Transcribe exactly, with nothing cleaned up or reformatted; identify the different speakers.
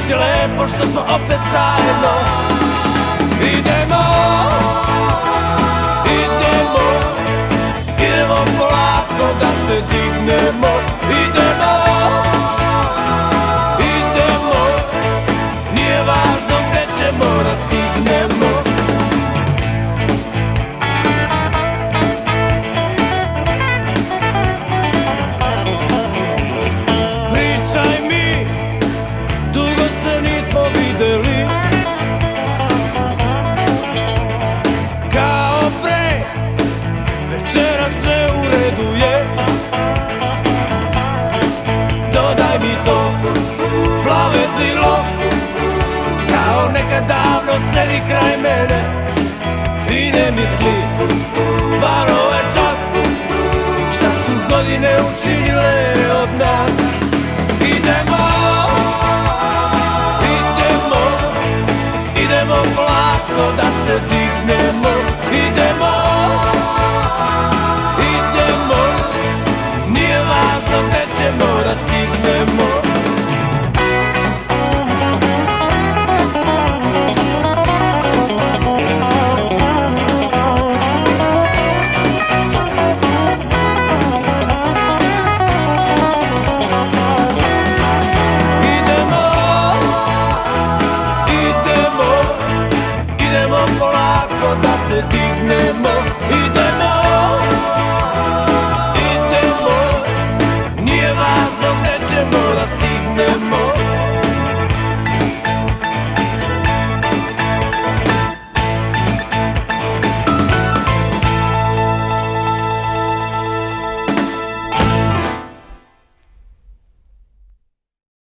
Speaker 1: je lepo što smo opet zajedno. Idemo, idemo, idemo polako da se dignemo. Idemo, idemo, nije važno gde ćemo da stignemo. Pričaj mi, dugo se nismo videli, kao pre, večera sve u redu je. Dodaj mi to plave krilo, kao nekad davno sedi kraj mene i ne misli, bar